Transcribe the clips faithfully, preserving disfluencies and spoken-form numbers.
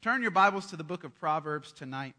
turn your Bibles to the book of Proverbs tonight.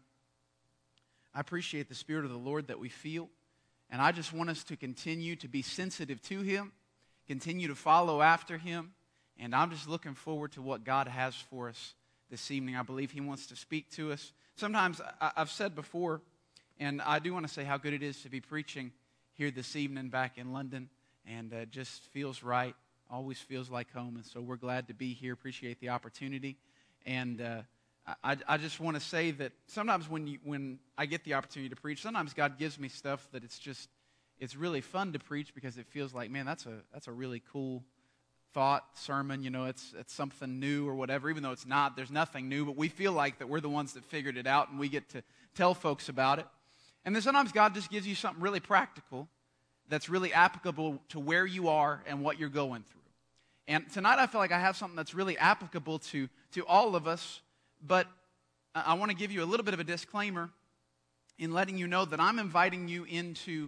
I appreciate the Spirit of the Lord that we feel, and I just want us to continue to be sensitive to Him, continue to follow after Him, and I'm just looking forward to what God has for us this evening. I believe He wants to speak to us. Sometimes, I, I've said before, and I do want to say how good it is to be preaching here this evening back in London, and it uh, just feels right, always feels like home, and so we're glad to be here, appreciate the opportunity, and uh, I, I just want to say that sometimes when you, when I get the opportunity to preach, sometimes God gives me stuff that it's just, it's really fun to preach because it feels like, man, that's a that's a really cool thought, sermon, you know, it's it's something new or whatever, even though it's not, there's nothing new, but we feel like that we're the ones that figured it out and we get to tell folks about it. And then sometimes God just gives you something really practical that's really applicable to where you are and what you're going through. And tonight I feel like I have something that's really applicable to, to all of us, but I want to give you a little bit of a disclaimer in letting you know that I'm inviting you into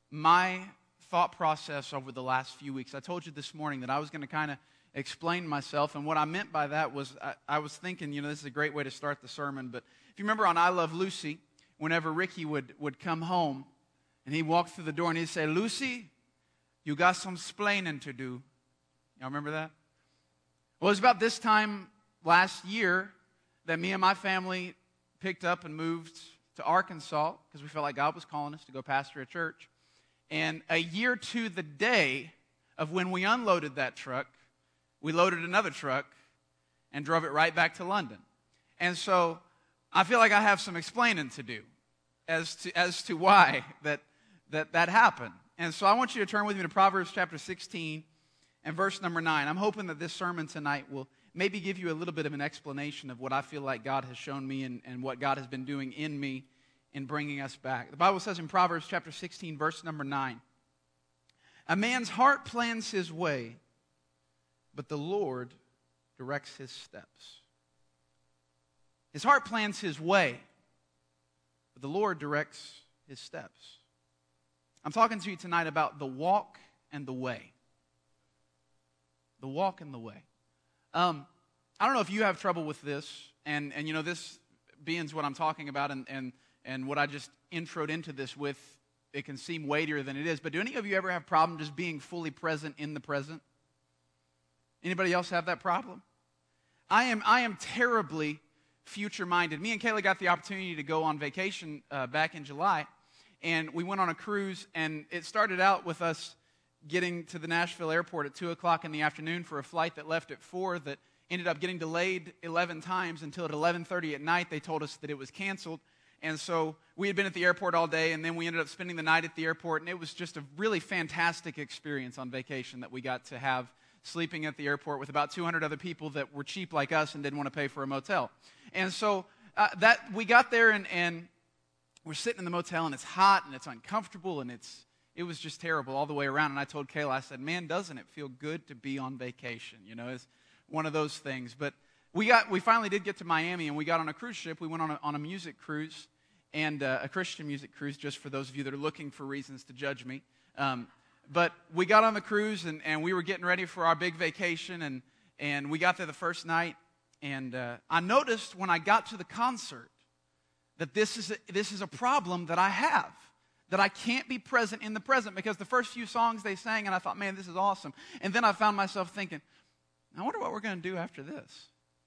my thought process over the last few weeks. I told you this morning that I was going to kind of explain myself, and what I meant by that was I, I was thinking, you know, this is a great way to start the sermon, but if you remember on I Love Lucy, whenever Ricky would, would come home, and he'd walk through the door and he'd say, "Lucy, you got some splaining to do." Y'all remember that? Well, it was about this time last year that me and my family picked up and moved to Arkansas because we felt like God was calling us to go pastor a church. And a year to the day of when we unloaded that truck, we loaded another truck and drove it right back to London. And so I feel like I have some explaining to do as to as to why that that, that happened. And so I want you to turn with me to Proverbs chapter sixteen and verse number nine. I'm hoping that this sermon tonight will maybe give you a little bit of an explanation of what I feel like God has shown me and, and what God has been doing in me in bringing us back. The Bible says in Proverbs chapter sixteen, verse number nine, "A man's heart plans his way, but the Lord directs his steps." His heart plans his way, but the Lord directs his steps. I'm talking to you tonight about the walk and the way. The walk and the way. Um, I don't know if you have trouble with this, and, and you know, this being what I'm talking about, and, and, and what I just introed into this with, it can seem weightier than it is, but do any of you ever have a problem just being fully present in the present? Anybody else have that problem? I am, I am terribly future-minded. Me and Kayla got the opportunity to go on vacation uh, back in July, and we went on a cruise, and it started out with us getting to the Nashville airport at two o'clock in the afternoon for a flight that left at four that ended up getting delayed eleven times until at eleven thirty at night they told us that it was canceled. And so we had been at the airport all day, and then we ended up spending the night at the airport, and it was just a really fantastic experience on vacation that we got to have, sleeping at the airport with about two hundred other people that were cheap like us and didn't want to pay for a motel. And so uh, that we got there, and, and we're sitting in the motel, and it's hot, and it's uncomfortable, and it's it was just terrible all the way around. And I told Kayla, I said, "Man, doesn't it feel good to be on vacation?" You know, it's one of those things. But we got we finally did get to Miami, and we got on a cruise ship. We went on a, on a music cruise, and uh, a Christian music cruise, just for those of you that are looking for reasons to judge me. Um, but we got on the cruise, and, and we were getting ready for our big vacation, and, and we got there the first night. And uh, I noticed when I got to the concert that this is a, this is a problem that I have, that I can't be present in the present, because the first few songs they sang, and I thought, man, this is awesome. And then I found myself thinking, I wonder what we're going to do after this.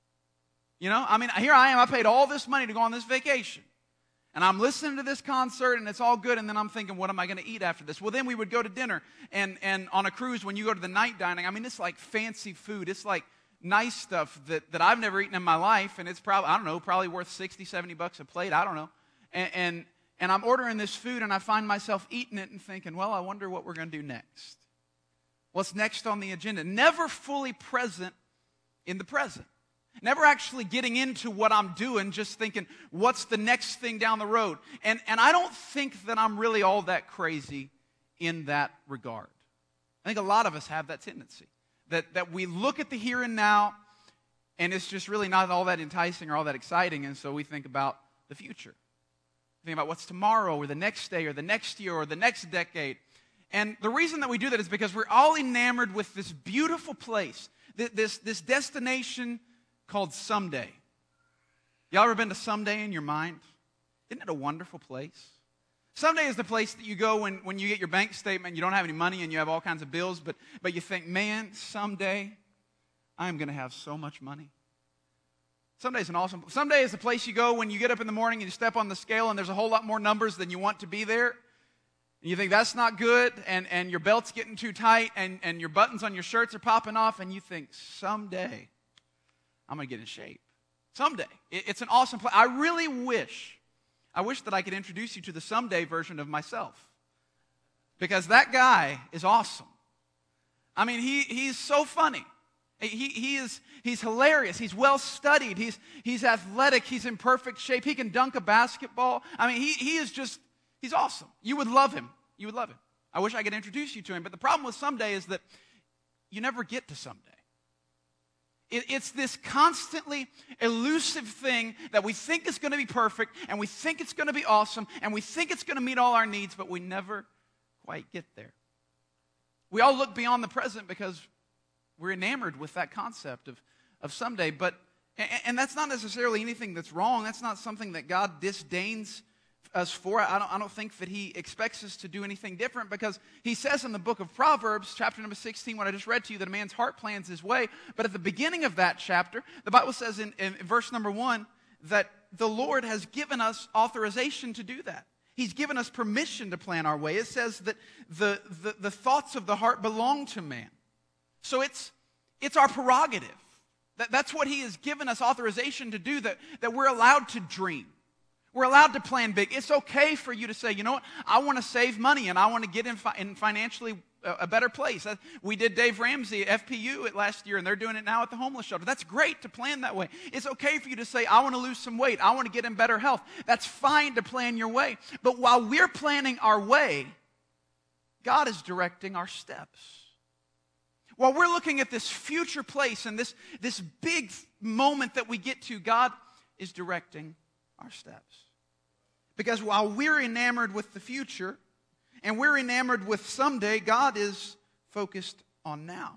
You know, I mean, here I am, I paid all this money to go on this vacation. And I'm listening to this concert, and it's all good, and then I'm thinking, what am I going to eat after this? Well, then we would go to dinner, and, and on a cruise, when you go to the night dining, I mean, it's like fancy food. It's like nice stuff that, that I've never eaten in my life, and it's probably, I don't know, probably worth sixty, seventy bucks a plate. I don't know. And, and, and I'm ordering this food, and I find myself eating it and thinking, well, I wonder what we're going to do next. What's next on the agenda? Never fully present in the present. Never actually getting into what I'm doing, just thinking, what's the next thing down the road? And, and I don't think that I'm really all that crazy in that regard. I think a lot of us have that tendency. That, that we look at the here and now, and it's just really not all that enticing or all that exciting, and so we think about the future. We think about what's tomorrow or the next day or the next year or the next decade. And the reason that we do that is because we're all enamored with this beautiful place, this, this destination called someday. Y'all ever been to Someday in your mind? Isn't it a wonderful place? Someday is the place that you go when, when you get your bank statement, you don't have any money and you have all kinds of bills, but, but you think, man, someday I'm going to have so much money. Someday is an awesome, someday is the place you go when you get up in the morning and you step on the scale and there's a whole lot more numbers than you want to be there. And you think that's not good, and, and your belt's getting too tight, and, and your buttons on your shirts are popping off, and you think, someday I'm going to get in shape. Someday. It, it's an awesome place. I really wish I wish that I could introduce you to the someday version of myself. Because that guy is awesome. I mean, he, he's so funny. He, he is, he's hilarious. He's well studied. He's, he's athletic. He's in perfect shape. He can dunk a basketball. I mean, he, he is just, he's awesome. You would love him. You would love him. I wish I could introduce you to him. But the problem with someday is that you never get to someday. It's this constantly elusive thing that we think is going to be perfect, and we think it's going to be awesome, and we think it's going to meet all our needs, but we never quite get there. We all look beyond the present because we're enamored with that concept of, of someday. But, and that's not necessarily anything that's wrong. That's not something that God disdains us for. I don't, I don't think that he expects us to do anything different, because he says in the book of Proverbs, chapter number sixteen, what I just read to you, that a man's heart plans his way. But at the beginning of that chapter, the Bible says in, in verse number one that the Lord has given us authorization to do that. He's given us permission to plan our way. It says that the, the, the thoughts of the heart belong to man. So it's, it's our prerogative. That, that's what he has given us authorization to do, that, that we're allowed to dream. We're allowed to plan big. It's okay for you to say, you know what, I want to save money and I want to get in, fi- in financially a, a better place. Uh, we did Dave Ramsey at F P U at last year, and they're doing it now at the homeless shelter. That's great to plan that way. It's okay for you to say, I want to lose some weight. I want to get in better health. That's fine to plan your way. But while we're planning our way, God is directing our steps. While we're looking at this future place and this, this big moment that we get to, God is directing our steps. Because while we're enamored with the future and we're enamored with someday, God is focused on now.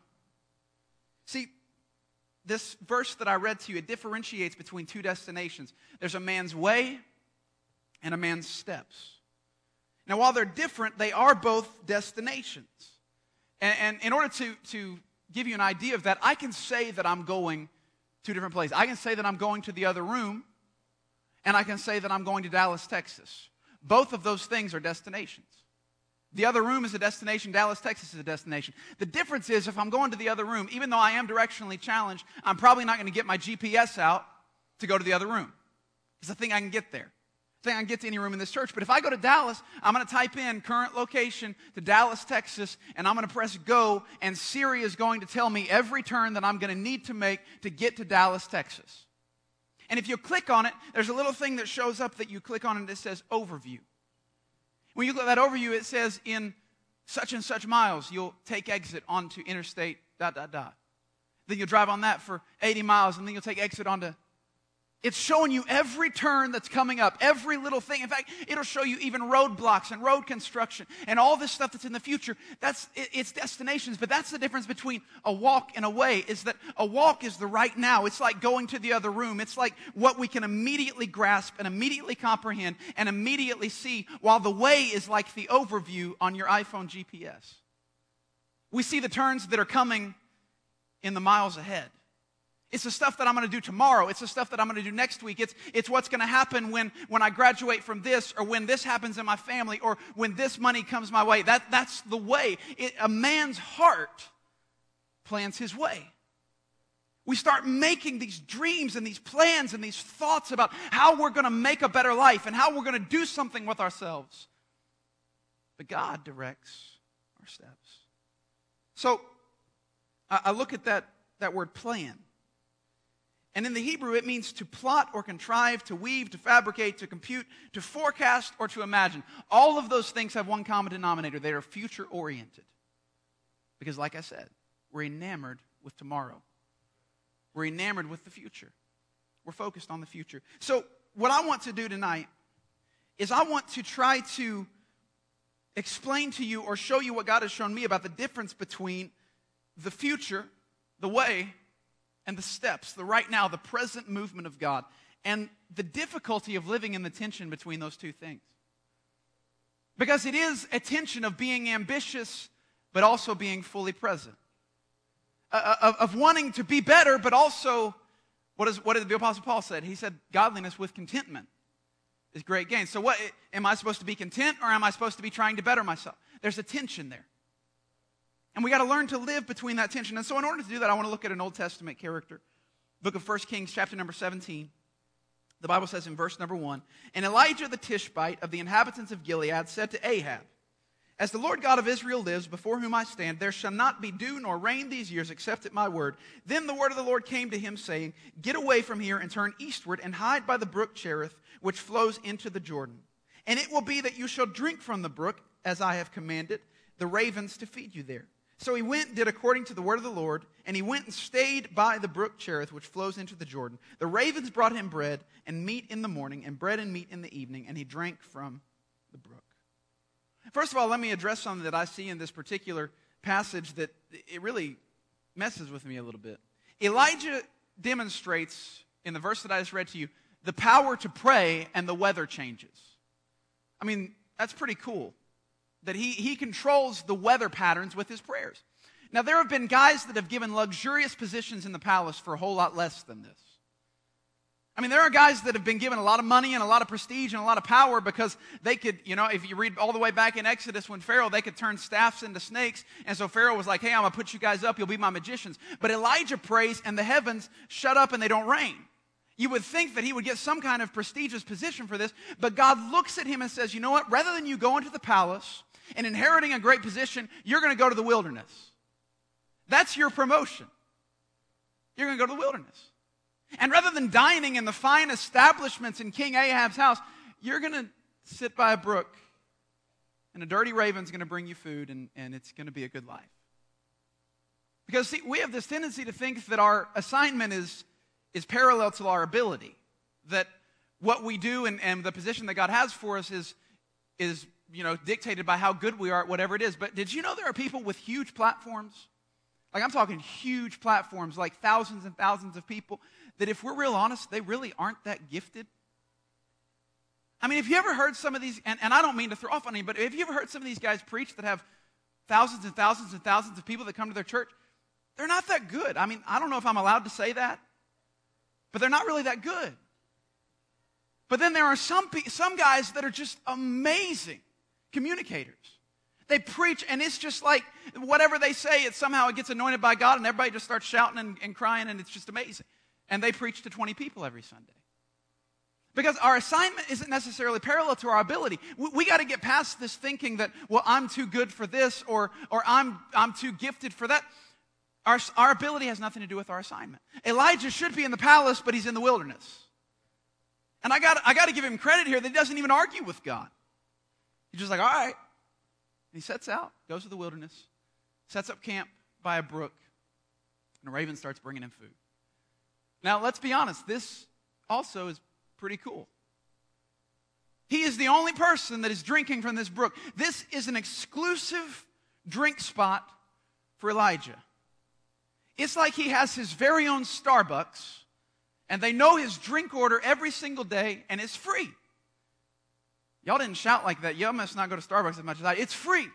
See, this verse that I read to you, it differentiates between two destinations. There's a man's way and a man's steps. Now, while they're different, they are both destinations. And, and in order to, to give you an idea of that, I can say that I'm going to different places. I can say that I'm going to the other room, and I can say that I'm going to Dallas, Texas. Both of those things are destinations. The other room is a destination. Dallas, Texas is a destination. The difference is, if I'm going to the other room, even though I am directionally challenged, I'm probably not going to get my G P S out to go to the other room. Because I think I can get there. I think I can get to any room in this church. But if I go to Dallas, I'm going to type in current location to Dallas, Texas, and I'm going to press go, and Siri is going to tell me every turn that I'm going to need to make to get to Dallas, Texas. And if you click on it, there's a little thing that shows up that you click on and it says overview. When you look at that overview, it says in such and such miles, you'll take exit onto interstate dot, dot, dot. Then you'll drive on that for eighty miles, and then you'll take exit onto... It's showing you every turn that's coming up, every little thing. In fact, it'll show you even roadblocks and road construction and all this stuff that's in the future. That's it's destinations, but that's the difference between a walk and a way, is that a walk is the right now. It's like going to the other room. It's like what we can immediately grasp and immediately comprehend and immediately see, while the way is like the overview on your iPhone G P S. We see the turns that are coming in the miles ahead. It's the stuff that I'm going to do tomorrow. It's the stuff that I'm going to do next week. It's, it's what's going to happen when, when I graduate from this, or when this happens in my family, or when this money comes my way. That, that's the way. It, a man's heart plans his way. We start making these dreams and these plans and these thoughts about how we're going to make a better life and how we're going to do something with ourselves. But God directs our steps. So I, I look at that, that word plan. And in the Hebrew, it means to plot or contrive, to weave, to fabricate, to compute, to forecast, or to imagine. All of those things have one common denominator. They are future-oriented. Because like I said, we're enamored with tomorrow. We're enamored with the future. We're focused on the future. So what I want to do tonight is I want to try to explain to you or show you what God has shown me about the difference between the future, the way, and the steps, the right now, the present movement of God, and the difficulty of living in the tension between those two things. Because it is a tension of being ambitious, but also being fully present. Uh, of, of wanting to be better, but also, what, is, what did the Apostle Paul said? He said, godliness with contentment is great gain. So what, am I supposed to be content, or am I supposed to be trying to better myself? There's a tension there. And we got to learn to live between that tension. And so in order to do that, I want to look at an Old Testament character. Book of First Kings, chapter number seventeen. The Bible says in verse number one, "And Elijah the Tishbite of the inhabitants of Gilead said to Ahab, As the Lord God of Israel lives, before whom I stand, there shall not be dew nor rain these years except at my word. Then the word of the Lord came to him, saying, Get away from here and turn eastward and hide by the brook Cherith, which flows into the Jordan. And it will be that you shall drink from the brook, as I have commanded the ravens to feed you there. So he went and did according to the word of the Lord, and he went and stayed by the brook Cherith, which flows into the Jordan. The ravens brought him bread and meat in the morning, and bread and meat in the evening, and he drank from the brook." First of all, let me address something that I see in this particular passage that it really messes with me a little bit. Elijah demonstrates, in the verse that I just read to you, the power to pray and the weather changes. I mean, that's pretty cool. That he, he controls the weather patterns with his prayers. Now, there have been guys that have given luxurious positions in the palace for a whole lot less than this. I mean, there are guys that have been given a lot of money and a lot of prestige and a lot of power because they could, you know, if you read all the way back in Exodus when Pharaoh, they could turn staffs into snakes. And so Pharaoh was like, hey, I'm going to put you guys up. You'll be my magicians. But Elijah prays and the heavens shut up and they don't rain. You would think that he would get some kind of prestigious position for this. But God looks at him and says, you know what? Rather than you go into the palace and inheriting a great position, you're going to go to the wilderness. That's your promotion. You're going to go to the wilderness. And rather than dining in the fine establishments in King Ahab's house, you're going to sit by a brook, and a dirty raven's going to bring you food, and, and it's going to be a good life. Because, see, we have this tendency to think that our assignment is, is parallel to our ability. That what we do and, and the position that God has for us is, is you know, dictated by how good we are at whatever it is. But did you know there are people with huge platforms? Like, I'm talking huge platforms, like thousands and thousands of people, that if we're real honest, they really aren't that gifted. I mean, have you ever heard some of these, and, and I don't mean to throw off on any, but have you ever heard some of these guys preach that have thousands and thousands and thousands of people that come to their church? They're not that good. I mean, I don't know if I'm allowed to say that, but they're not really that good. But then there are some some guys that are just amazing communicators. They preach, and it's just like whatever they say, it somehow it gets anointed by God, and everybody just starts shouting and, and crying, and it's just amazing. And they preach to twenty people every Sunday. Because our assignment isn't necessarily parallel to our ability. We, we got to get past this thinking that, well, I'm too good for this, or or I'm I'm too gifted for that. Our, our ability has nothing to do with our assignment. Elijah should be in the palace, but he's in the wilderness. And I got I got to give him credit here that he doesn't even argue with God. He's just like, all right. And he sets out, goes to the wilderness, sets up camp by a brook, and a raven starts bringing him food. Now, let's be honest. This also is pretty cool. He is the only person that is drinking from this brook. This is an exclusive drink spot for Elijah. It's like he has his very own Starbucks, and they know his drink order every single day, and it's free. Y'all didn't shout like that. Y'all must not go to Starbucks as much as I. It's free.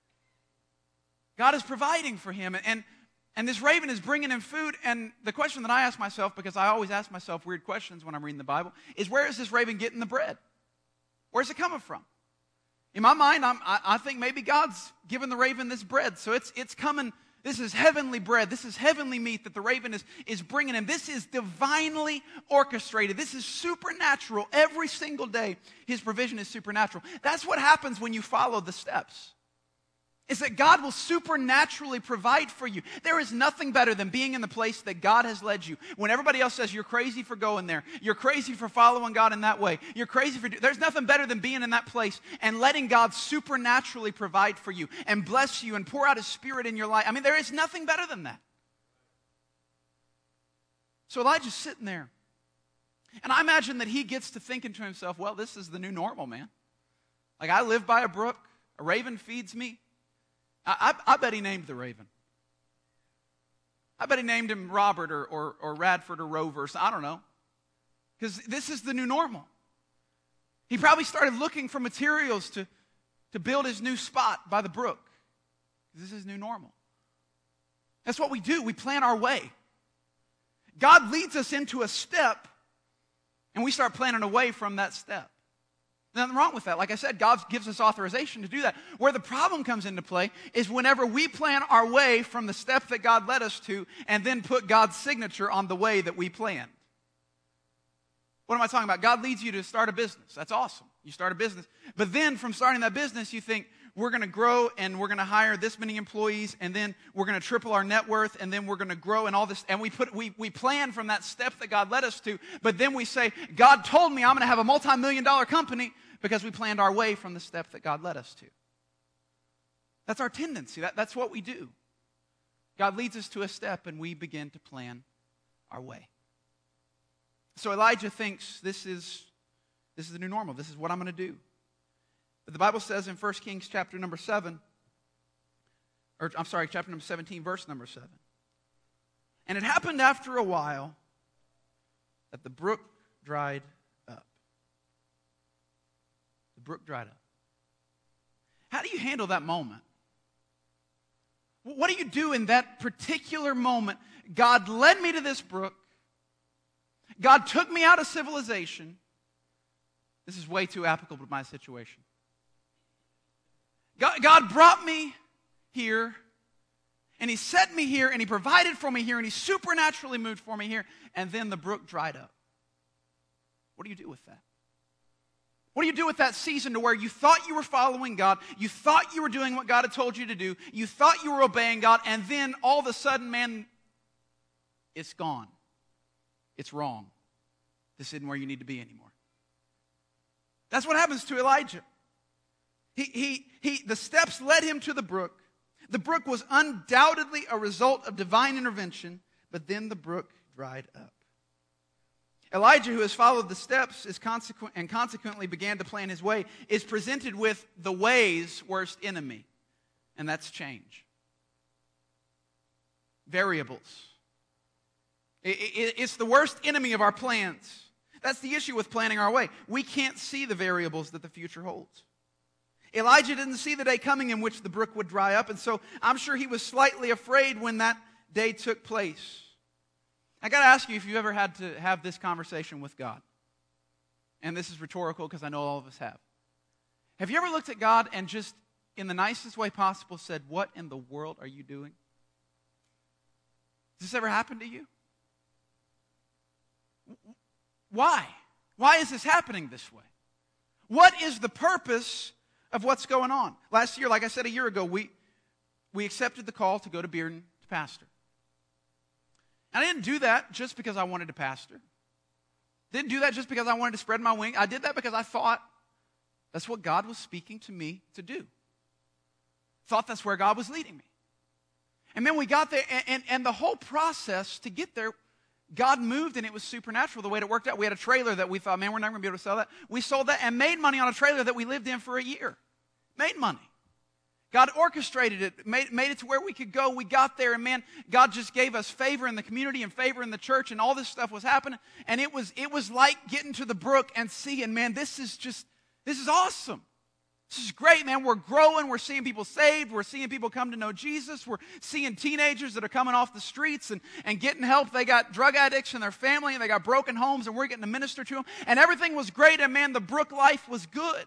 God is providing for him, and, and this raven is bringing him food, and the question that I ask myself, because I always ask myself weird questions when I'm reading the Bible, is where is this raven getting the bread? Where's it coming from? In my mind, I'm, I, I think maybe God's given the raven this bread, so it's it's coming. This is heavenly bread. This is heavenly meat that the raven is, is bringing him. This is divinely orchestrated. This is supernatural. Every single day, his provision is supernatural. That's what happens when you follow the steps. Is that God will supernaturally provide for you. There is nothing better than being in the place that God has led you. When everybody else says you're crazy for going there, you're crazy for following God in that way, you're crazy for... There's nothing better than being in that place and letting God supernaturally provide for you and bless you and pour out His Spirit in your life. I mean, there is nothing better than that. So Elijah's sitting there. And I imagine that he gets to thinking to himself, well, this is the new normal, man. Like, I live by a brook, a raven feeds me. I, I, I bet he named the raven. I bet he named him Robert or, or, or Radford or Rover. Or I don't know. Because this is the new normal. He probably started looking for materials to, to build his new spot by the brook. This is new normal. That's what we do. We plan our way. God leads us into a step, and we start planning away from that step. Nothing wrong with that. Like I said, God gives us authorization to do that. Where the problem comes into play is whenever we plan our way from the step that God led us to and then put God's signature on the way that we planned. What am I talking about? God leads you to start a business. That's awesome. You start a business. But then from starting that business, you think, we're going to grow and we're going to hire this many employees and then we're going to triple our net worth and then we're going to grow and all this. And we put we we plan from that step that God led us to. But then we say, God told me I'm going to have a multi-million dollar company because we planned our way from the step that God led us to. That's our tendency. That, that's what we do. God leads us to a step and we begin to plan our way. So Elijah thinks this is, this is the new normal. This is what I'm going to do. But the Bible says in First Kings chapter number seven, or I'm sorry, chapter number seventeen, verse number seven. And it happened after a while that the brook dried up. The brook dried up. How do you handle that moment? What do you do in that particular moment? God led me to this brook. God took me out of civilization. This is way too applicable to my situation. God, God brought me here, and He set me here, and He provided for me here, and He supernaturally moved for me here, and then the brook dried up. What do you do with that? What do you do with that season to where you thought you were following God, you thought you were doing what God had told you to do, you thought you were obeying God, and then all of a sudden, man, it's gone. It's wrong. This isn't where you need to be anymore. That's what happens to Elijah. He, he, he, the steps led him to the brook. The brook was undoubtedly a result of divine intervention, but then the brook dried up. Elijah, who has followed the steps is consequent, and consequently began to plan his way, is presented with the way's worst enemy, and that's change. Variables. It, it, it's the worst enemy of our plans. That's the issue with planning our way. We can't see the variables that the future holds. Elijah didn't see the day coming in which the brook would dry up, and so I'm sure he was slightly afraid when that day took place. I got to ask you if you ever had to have this conversation with God. And this is rhetorical because I know all of us have. Have you ever looked at God and just, in the nicest way possible, said, "What in the world are you doing?" Has this ever happened to you? Why? Why is this happening this way? What is the purpose of what's going on? Last year, like I said a year ago, we, we accepted the call to go to Bearden to pastor. And I didn't do that just because I wanted to pastor. Didn't do that just because I wanted to spread my wings. I did that because I thought that's what God was speaking to me to do. Thought that's where God was leading me. And then we got there, and, and, and the whole process to get there, God moved and it was supernatural the way it worked out. We had a trailer that we thought, man, we're never going to be able to sell that. We sold that and made money on a trailer that we lived in for a year. Made money. God orchestrated it, made, made it to where we could go. We got there and man, God just gave us favor in the community and favor in the church and all this stuff was happening. And it was, it was like getting to the brook and seeing, man, this is just, this is awesome. This is great, man. We're growing. We're seeing people saved. We're seeing people come to know Jesus. We're seeing teenagers that are coming off the streets and, and getting help. They got drug addicts in their family, and they got broken homes, and we're getting to minister to them. And everything was great, and man, the brook life was good.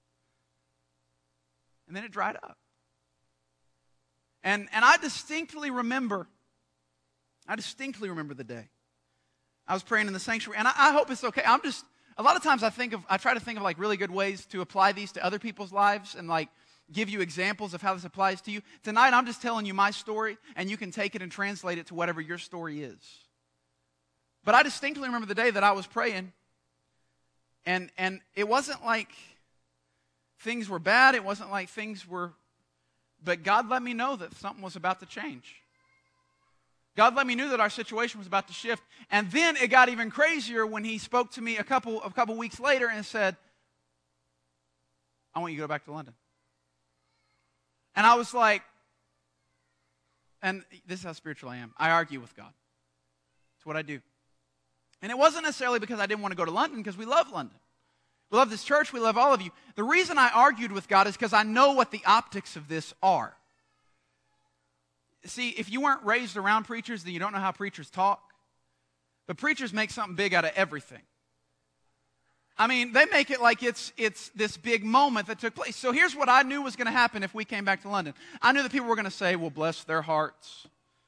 And then it dried up. And, and I distinctly remember, I distinctly remember the day. I was praying in the sanctuary, and I, I hope it's okay. I'm just... A lot of times I think of, I try to think of like really good ways to apply these to other people's lives and like give you examples of how this applies to you. Tonight I'm just telling you my story and you can take it and translate it to whatever your story is. But I distinctly remember the day that I was praying and, and it wasn't like things were bad. It wasn't like things were, but God let me know that something was about to change. God let me know that our situation was about to shift. And then it got even crazier when He spoke to me a couple, a couple weeks later and said, I want you to go back to London. And I was like, and this is how spiritual I am, I argue with God. It's what I do. And it wasn't necessarily because I didn't want to go to London, because we love London. We love this church. We love all of you. The reason I argued with God is because I know what the optics of this are. See, if you weren't raised around preachers, then you don't know how preachers talk. But preachers make something big out of everything. I mean, they make it like it's it's this big moment that took place. So here's what I knew was going to happen if we came back to London. I knew that people were going to say, well, bless their hearts.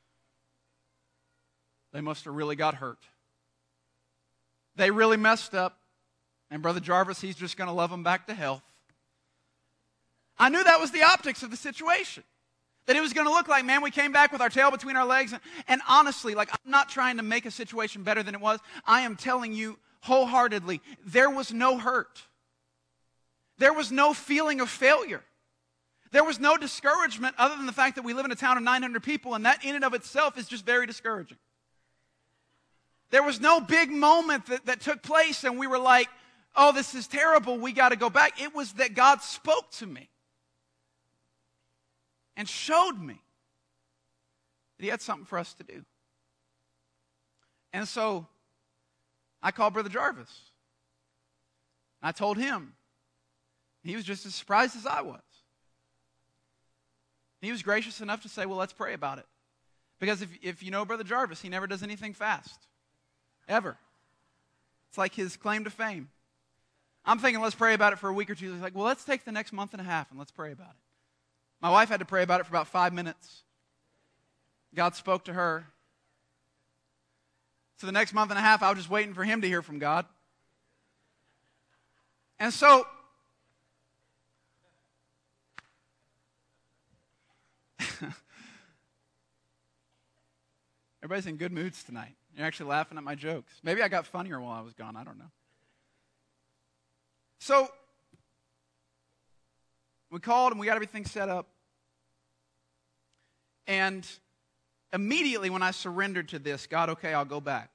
They must have really got hurt. They really messed up. And Brother Jarvis, he's just going to love them back to health. I knew that was the optics of the situation. That it was going to look like, man, we came back with our tail between our legs. And, and honestly, like, I'm not trying to make a situation better than it was. I am telling you wholeheartedly, there was no hurt. There was no feeling of failure. There was no discouragement other than the fact that we live in a town of nine hundred people, and that in and of itself is just very discouraging. There was no big moment that, that took place and we were like, oh, this is terrible, we got to go back. It was that God spoke to me and showed me that He had something for us to do. And so I called Brother Jarvis. I told him. He was just as surprised as I was. He was gracious enough to say, well, let's pray about it. Because if, if you know Brother Jarvis, he never does anything fast. Ever. It's like his claim to fame. I'm thinking, let's pray about it for a week or two. He's like, well, let's take the next month and a half and let's pray about it. My wife had to pray about it for about five minutes. God spoke to her. So the next month and a half, I was just waiting for him to hear from God. And so, everybody's in good moods tonight. You're actually laughing at my jokes. Maybe I got funnier while I was gone. I don't know. So, we called and we got everything set up. And immediately when I surrendered to this, God, okay, I'll go back.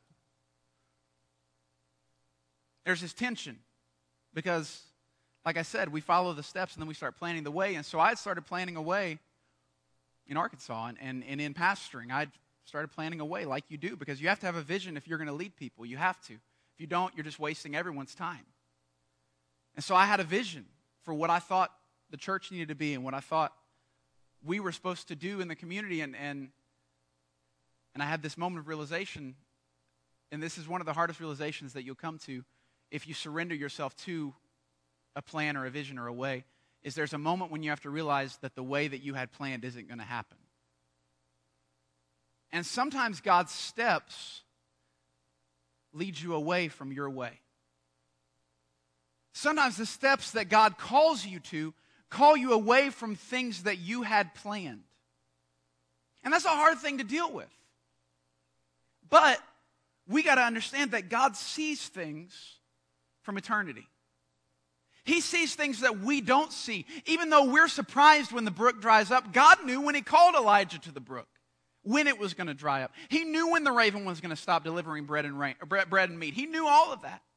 There's this tension because, like I said, we follow the steps and then we start planning the way. And so I started planning a way in Arkansas and, and, and in pastoring. I started planning a way like you do, because you have to have a vision if you're going to lead people. You have to. If you don't, you're just wasting everyone's time. And so I had a vision for what I thought the church needed to be and what I thought we were supposed to do in the community. And, and, and I had this moment of realization, and this is one of the hardest realizations that you'll come to if you surrender yourself to a plan or a vision or a way, is there's a moment when you have to realize that the way that you had planned isn't going to happen. And sometimes God's steps lead you away from your way. Sometimes the steps that God calls you to call you away from things that you had planned. And that's a hard thing to deal with. But we got to understand that God sees things from eternity. He sees things that we don't see. Even though we're surprised when the brook dries up, God knew when He called Elijah to the brook when it was going to dry up. He knew when the raven was going to stop delivering bread and, rain, bread, bread and meat. He knew all of that.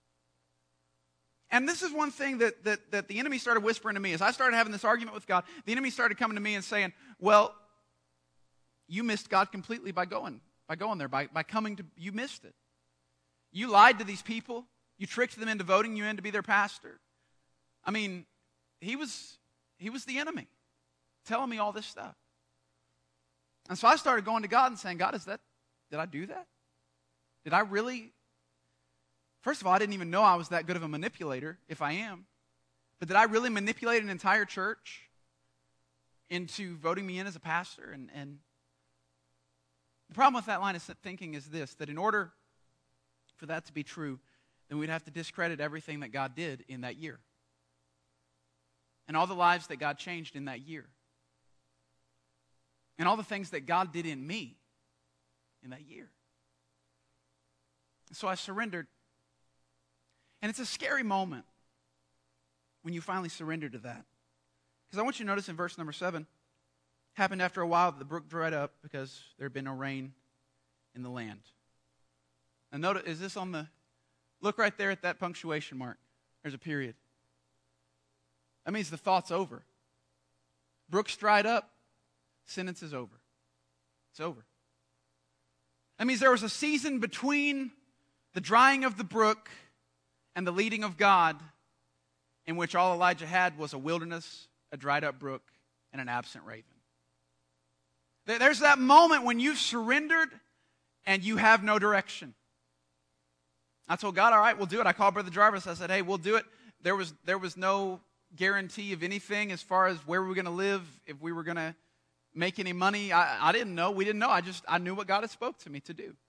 And this is one thing that, that, that the enemy started whispering to me. As I started having this argument with God, the enemy started coming to me and saying, well, you missed God completely by going, by going there, by, by coming to, you missed it. You lied to these people. You tricked them into voting you in to be their pastor. I mean, he was, he was the enemy telling me all this stuff. And so I started going to God and saying, God, is that, did I do that? Did I really? First of all, I didn't even know I was that good of a manipulator, if I am. But did I really manipulate an entire church into voting me in as a pastor? And, and the problem with that line of thinking is this, that in order for that to be true, then we'd have to discredit everything that God did in that year. And all the lives that God changed in that year. And all the things that God did in me in that year. So I surrendered. And it's a scary moment when you finally surrender to that. Because I want you to notice in verse number seven, happened after a while that the brook dried up because there had been no rain in the land. And notice, is this on the, look right there at that punctuation mark. There's a period. That means the thought's over. Brook's dried up, sentence is over. It's over. That means there was a season between the drying of the brook and the leading of God in which all Elijah had was a wilderness, a dried up brook, and an absent raven. There's that moment when you've surrendered and you have no direction. I told God, all right, we'll do it. I called Brother Jarvis. I said, hey, we'll do it. There was, there was no guarantee of anything as far as where we were going to live, if we were going to make any money. I, I didn't know. We didn't know. I just, I knew what God had spoke to me to do.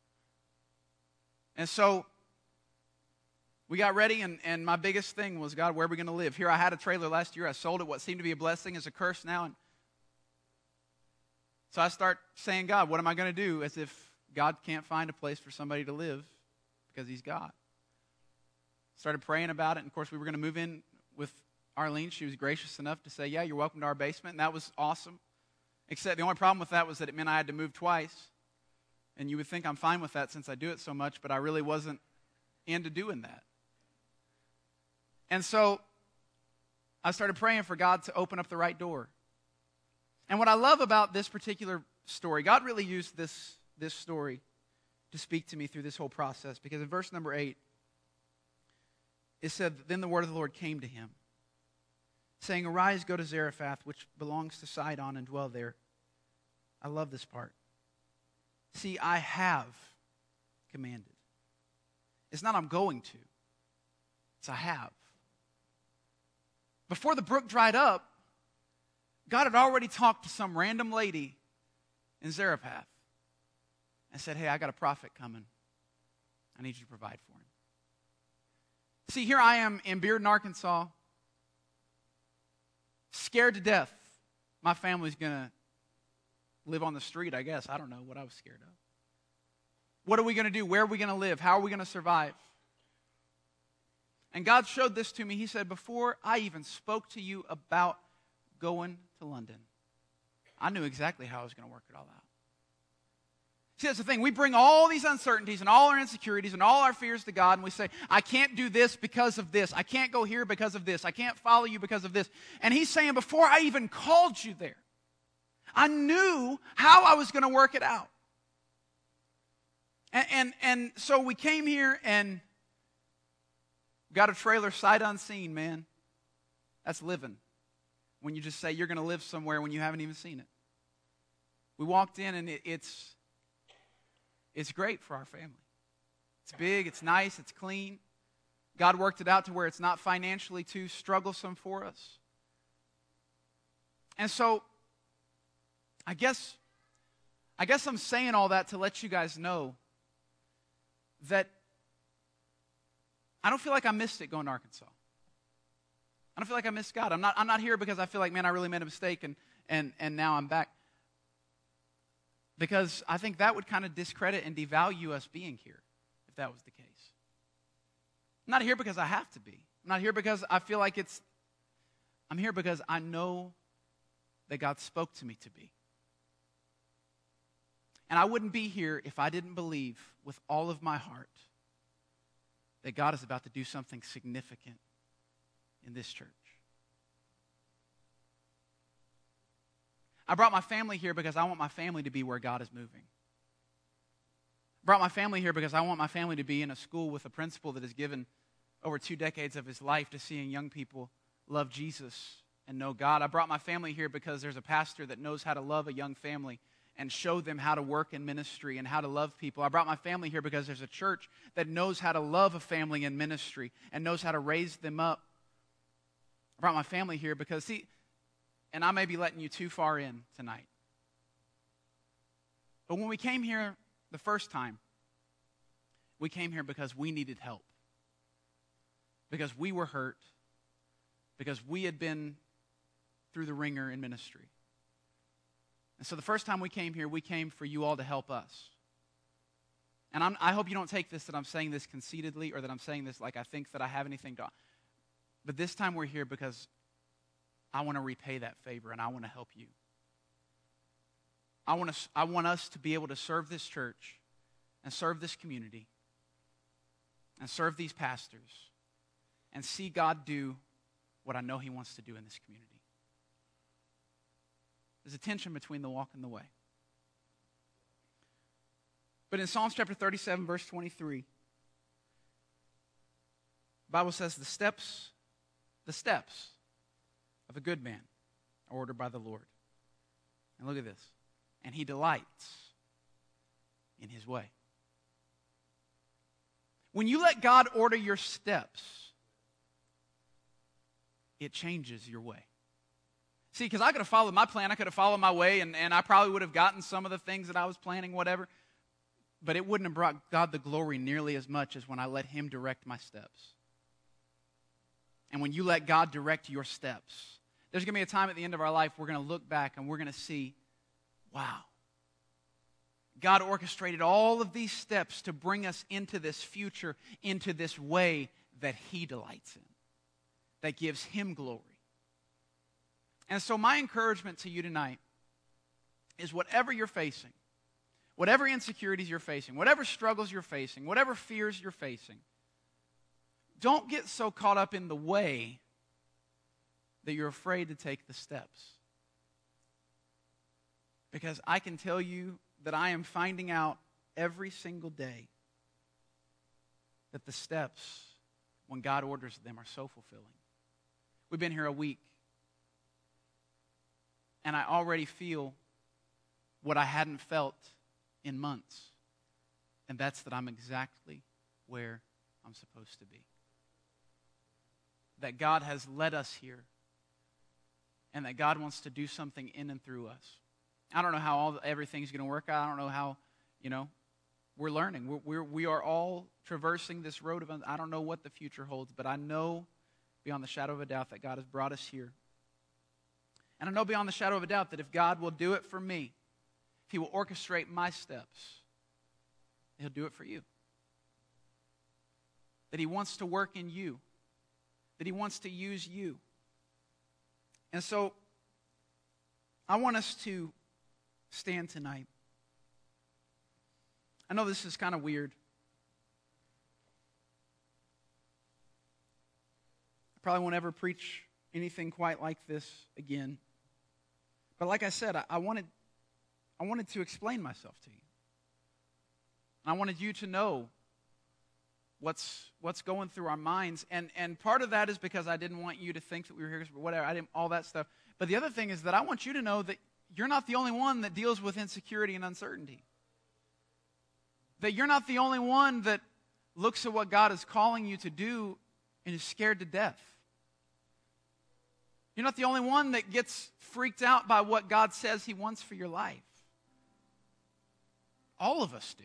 And so we got ready, and, and my biggest thing was, God, where are we going to live? Here I had a trailer last year. I sold it. What seemed to be a blessing is a curse now. And so I start saying, God, what am I going to do? As if God can't find a place for somebody to live because he's God. Started praying about it. And, of course, we were going to move in with Arlene. She was gracious enough to say, yeah, you're welcome to our basement. And that was awesome. Except the only problem with that was that it meant I had to move twice. And you would think I'm fine with that since I do it so much, but I really wasn't into doing that. And so I started praying for God to open up the right door. And what I love about this particular story, God really used this, this story to speak to me through this whole process. Because in verse number eight, it said, then the word of the Lord came to him, saying, arise, go to Zarephath, which belongs to Sidon, and dwell there. I love this part. See, I have commanded. It's not I'm going to. It's I have. Before the brook dried up, God had already talked to some random lady in Zarephath and said, hey, I got a prophet coming. I need you to provide for him. See, here I am in Bearden, Arkansas, scared to death. My family's going to live on the street, I guess. I don't know what I was scared of. What are we going to do? Where are we going to live? How are we going to survive? And God showed this to me. He said, before I even spoke to you about going to London, I knew exactly how I was going to work it all out. See, that's the thing. We bring all these uncertainties and all our insecurities and all our fears to God, and we say, I can't do this because of this. I can't go here because of this. I can't follow you because of this. And he's saying, before I even called you there, I knew how I was going to work it out. And, and, and so we came here and got a trailer sight unseen, man. That's living. When you just say you're going to live somewhere when you haven't even seen it. We walked in and it, it's, it's great for our family. It's big, it's nice, it's clean. God worked it out to where it's not financially too strugglesome for us. And so, I guess, I guess I'm saying all that to let you guys know that I don't feel like I missed it going to Arkansas. I don't feel like I missed God. I'm not, I'm not here because I feel like, man, I really made a mistake and, and, and now I'm back. Because I think that would kind of discredit and devalue us being here if that was the case. I'm not here because I have to be. I'm not here because I feel like it's, I'm here because I know that God spoke to me to be. And I wouldn't be here if I didn't believe with all of my heart that God is about to do something significant in this church. I brought my family here because I want my family to be where God is moving. I brought my family here because I want my family to be in a school with a principal that has given over two decades of his life to seeing young people love Jesus and know God. I brought my family here because there's a pastor that knows how to love a young family and show them how to work in ministry and how to love people. I brought my family here because there's a church that knows how to love a family in ministry and knows how to raise them up. I brought my family here because, see, and I may be letting you too far in tonight. But when we came here the first time, we came here because we needed help. Because we were hurt. Because we had been through the ringer in ministry. And so the first time we came here, we came for you all to help us. And I'm, I hope you don't take this that I'm saying this conceitedly or that I'm saying this like I think that I have anything to... But this time we're here because I want to repay that favor and I want to help you. I want to, I want us to be able to serve this church and serve this community and serve these pastors and see God do what I know he wants to do in this community. There's a tension between the walk and the way. But in Psalms chapter thirty-seven, verse twenty-three, the Bible says the steps, the steps of a good man are ordered by the Lord. And look at this. And he delights in his way. When you let God order your steps, it changes your way. See, because I could have followed my plan, I could have followed my way, and, and I probably would have gotten some of the things that I was planning, whatever. But it wouldn't have brought God the glory nearly as much as when I let him direct my steps. And when you let God direct your steps, there's going to be a time at the end of our life we're going to look back and we're going to see, wow, God orchestrated all of these steps to bring us into this future, into this way that he delights in, that gives him glory. And so my encouragement to you tonight is whatever you're facing, whatever insecurities you're facing, whatever struggles you're facing, whatever fears you're facing, don't get so caught up in the way that you're afraid to take the steps. Because I can tell you that I am finding out every single day that the steps, when God orders them, are so fulfilling. We've been here a week, and I already feel what I hadn't felt in months, and that's that I'm exactly where I'm supposed to be. That God has led us here, and that God wants to do something in and through us. I don't know how all everything's going to work out. I don't know how, you know, we're learning. We're, we're, we are all traversing this road of, I don't know what the future holds, but I know beyond the shadow of a doubt that God has brought us here. And I know beyond the shadow of a doubt that if God will do it for me, if he will orchestrate my steps, he'll do it for you. That he wants to work in you. That he wants to use you. And so, I want us to stand tonight. I know this is kind of weird. I probably won't ever preach anything quite like this again. But like I said, I, I wanted I wanted to explain myself to you. I wanted you to know what's what's going through our minds. And, and part of that is because I didn't want you to think that we were here, whatever, I didn't, all that stuff. But the other thing is that I want you to know that you're not the only one that deals with insecurity and uncertainty. That you're not the only one that looks at what God is calling you to do and is scared to death. You're not the only one that gets freaked out by what God says he wants for your life. All of us do.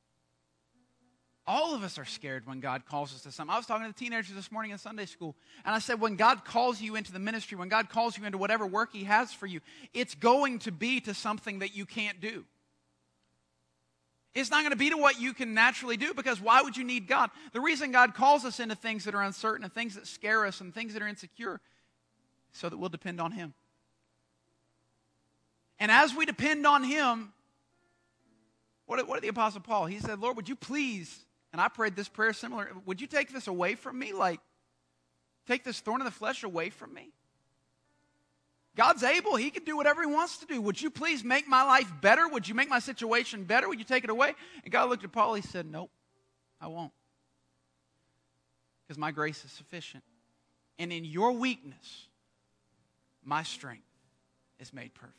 All of us are scared when God calls us to something. I was talking to the teenagers this morning in Sunday school, and I said, when God calls you into the ministry, when God calls you into whatever work he has for you, it's going to be to something that you can't do. It's not going to be to what you can naturally do, because why would you need God? The reason God calls us into things that are uncertain and things that scare us and things that are insecure, so that we'll depend on him. And as we depend on him, what did, what did the Apostle Paul? He said, Lord, would you please, and I prayed this prayer similar, would you take this away from me? Like, take this thorn in the flesh away from me? God's able. He can do whatever he wants to do. Would you please make my life better? Would you make my situation better? Would you take it away? And God looked at Paul. He said, nope, I won't. Because my grace is sufficient. And in your weakness, my strength is made perfect.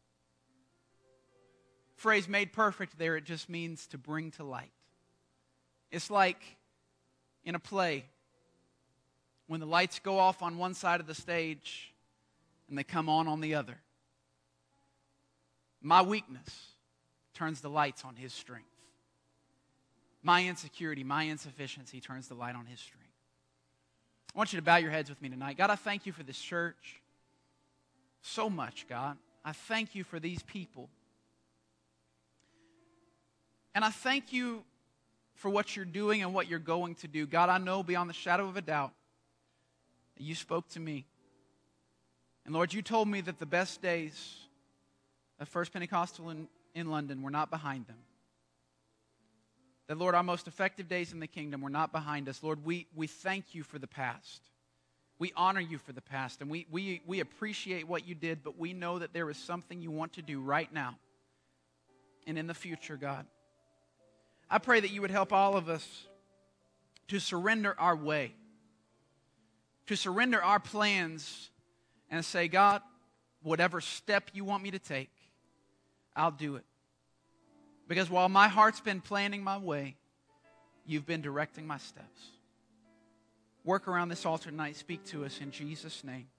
Phrase made perfect there, it just means to bring to light. It's like in a play when the lights go off on one side of the stage and they come on on the other. My weakness turns the lights on his strength. My insecurity, my insufficiency turns the light on his strength. I want you to bow your heads with me tonight. God, I thank you for this church so much, God. I thank you for these people. And I thank you for what you're doing and what you're going to do. God, I know beyond the shadow of a doubt that you spoke to me. And Lord, you told me that the best days of First Pentecostal in, in London were not behind them. That, Lord, our most effective days in the kingdom were not behind us. Lord, we, we thank you for the past. We honor you for the past. And we, we, we appreciate what you did, but we know that there is something you want to do right now and in the future, God. I pray that you would help all of us to surrender our way, to surrender our plans and say, God, whatever step you want me to take, I'll do it. Because while my heart's been planning my way, you've been directing my steps. Work around this altar tonight. Speak to us in Jesus' name.